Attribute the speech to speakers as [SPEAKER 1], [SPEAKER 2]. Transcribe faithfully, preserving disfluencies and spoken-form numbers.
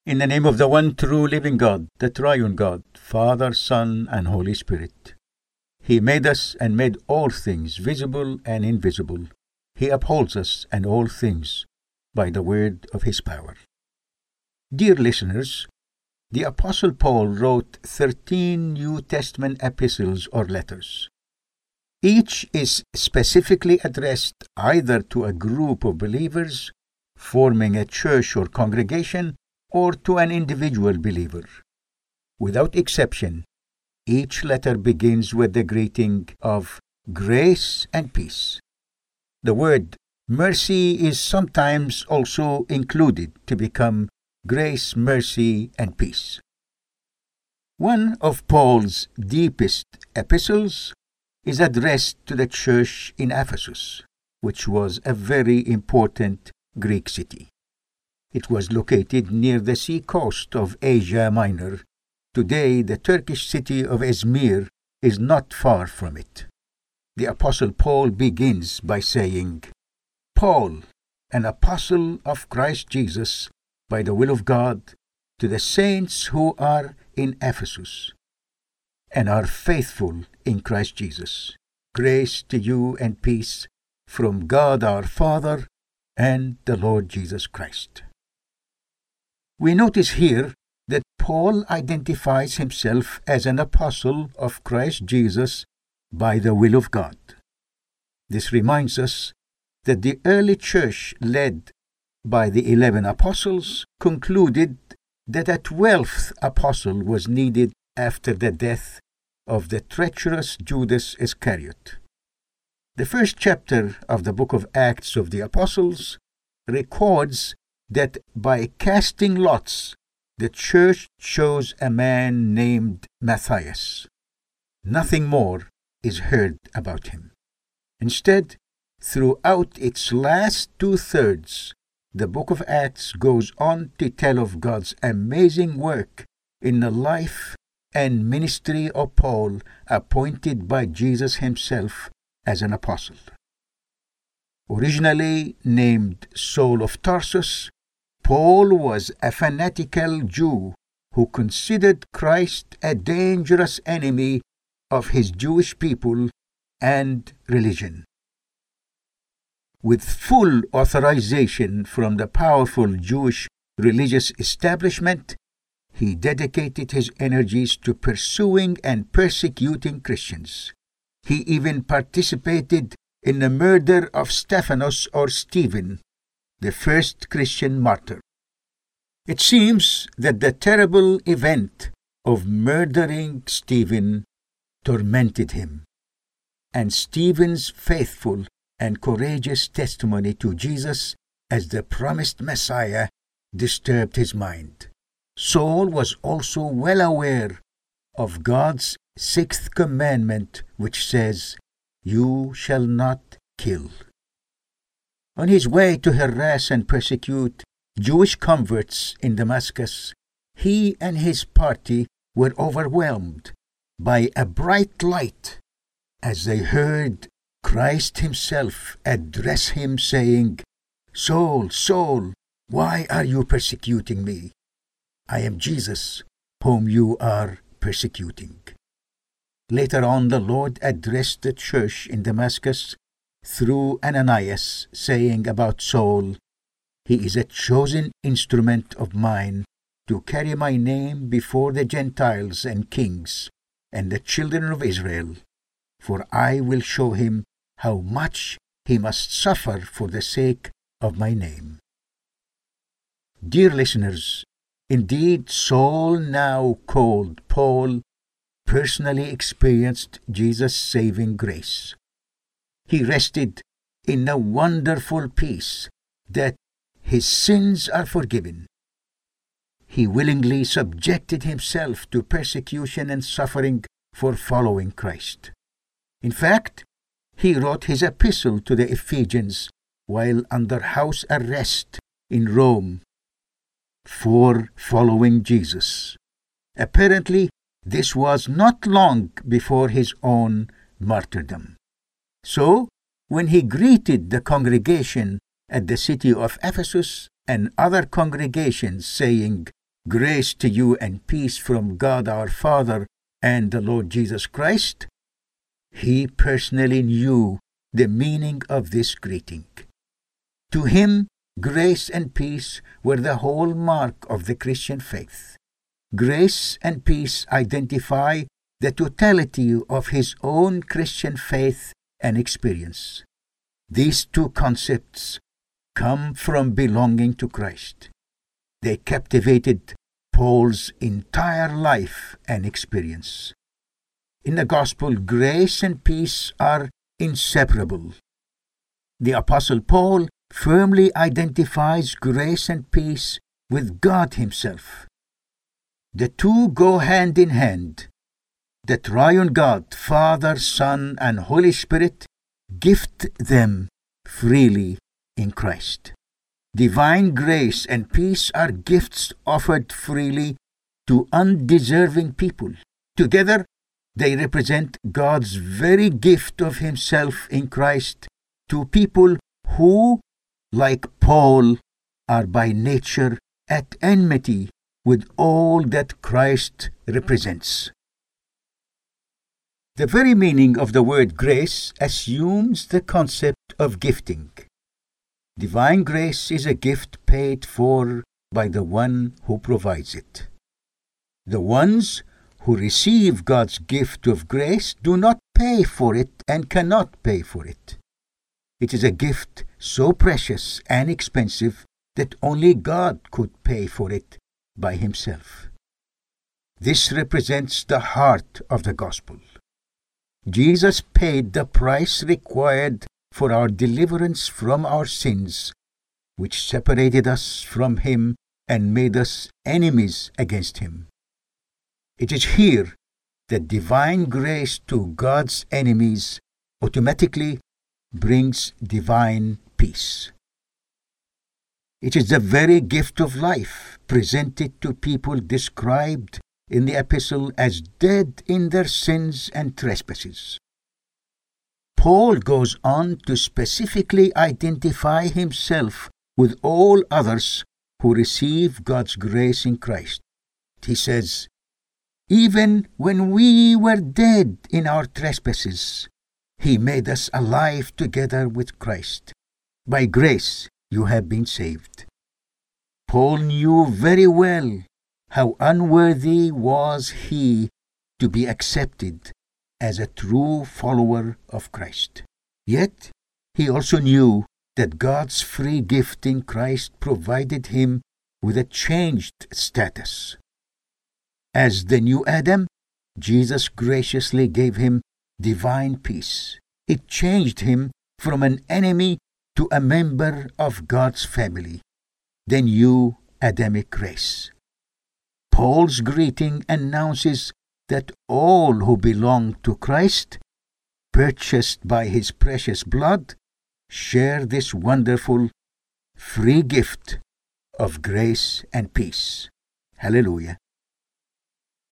[SPEAKER 1] In the name of the one true living God, the triune God, Father, Son, and Holy Spirit. He made us and made all things, visible and invisible. He upholds us and all things by the word of his power. Dear listeners, the Apostle Paul wrote thirteen New Testament epistles or letters. Each is specifically addressed either to a group of believers forming a church or congregation, or to an individual believer. Without exception, each letter begins with the greeting of grace and peace. The word mercy is sometimes also included to become grace, mercy, and peace. One of Paul's deepest epistles is addressed to the church in Ephesus, which was a very important Greek city. It was located near the sea coast of Asia Minor. Today, the Turkish city of Izmir is not far from it. The Apostle Paul begins by saying, Paul, an apostle of Christ Jesus, by the will of God, to the saints who are in Ephesus and are faithful in Christ Jesus. Grace to you and peace from God our Father and the Lord Jesus Christ. We notice here that Paul identifies himself as an apostle of Christ Jesus by the will of God. This reminds us that the early church, led by the eleven apostles, concluded that a twelfth apostle was needed after the death of the treacherous Judas Iscariot. The first chapter of the book of Acts of the Apostles records that by casting lots, the church chose a man named Matthias. Nothing more is heard about him. Instead, throughout its last two-thirds, the book of Acts goes on to tell of God's amazing work in the life and ministry of Paul, appointed by Jesus himself as an apostle. Originally named Saul of Tarsus, Paul was a fanatical Jew who considered Christ a dangerous enemy of his Jewish people and religion. With full authorization from the powerful Jewish religious establishment, he dedicated his energies to pursuing and persecuting Christians. He even participated in the murder of Stephanos or Stephen, the first Christian martyr. It seems that the terrible event of murdering Stephen tormented him, and Stephen's faithful and courageous testimony to Jesus as the promised Messiah disturbed his mind. Saul was also well aware of God's sixth commandment, which says, "You shall not kill." On his way to harass and persecute Jewish converts in Damascus, he and his party were overwhelmed by a bright light as they heard Christ himself address him, saying, "Saul, Saul, why are you persecuting me? I am Jesus, whom you are persecuting." Later on, the Lord addressed the church in Damascus through Ananias, saying about Saul, "He is a chosen instrument of mine to carry my name before the Gentiles and kings and the children of Israel, for I will show him how much he must suffer for the sake of my name." Dear listeners, indeed Saul, now called Paul, personally experienced Jesus' saving grace. He rested in a wonderful peace that his sins are forgiven. He willingly subjected himself to persecution and suffering for following Christ. In fact, he wrote his epistle to the Ephesians while under house arrest in Rome for following Jesus. Apparently, this was not long before his own martyrdom. So, when he greeted the congregation at the city of Ephesus and other congregations, saying, Grace to you and peace from God our Father and the Lord Jesus Christ, he personally knew the meaning of this greeting. To him, grace and peace were the hallmark of the Christian faith. Grace and peace identify the totality of his own Christian faith and experience. These two concepts come from belonging to Christ. They captivated Paul's entire life and experience. In the gospel, grace and peace are inseparable. The Apostle Paul firmly identifies grace and peace with God himself. The two go hand in hand. The triune God, Father, Son, and Holy Spirit, gift them freely in Christ. Divine grace and peace are gifts offered freely to undeserving people. Together, they represent God's very gift of himself in Christ to people who, like Paul, are by nature at enmity with all that Christ represents. The very meaning of the word grace assumes the concept of gifting. Divine grace is a gift paid for by the one who provides it. The ones who receive God's gift of grace do not pay for it and cannot pay for it. It is a gift so precious and expensive that only God could pay for it by himself. This represents the heart of the gospel. Jesus paid the price required for our deliverance from our sins, which separated us from him and made us enemies against him. It is here that divine grace to God's enemies automatically brings divine peace. It is the very gift of life presented to people described in the epistle as dead in their sins and trespasses. Paul goes on to specifically identify himself with all others who receive God's grace in Christ. He says, "Even when we were dead in our trespasses, he made us alive together with Christ. By grace you have been saved." Paul knew very well how unworthy was he to be accepted as a true follower of Christ. Yet he also knew that God's free gift in Christ provided him with a changed status. As the new Adam, Jesus graciously gave him divine peace. It changed him from an enemy to a member of God's family, the new Adamic race. Paul's greeting announces that all who belong to Christ, purchased by his precious blood, share this wonderful free gift of grace and peace. Hallelujah.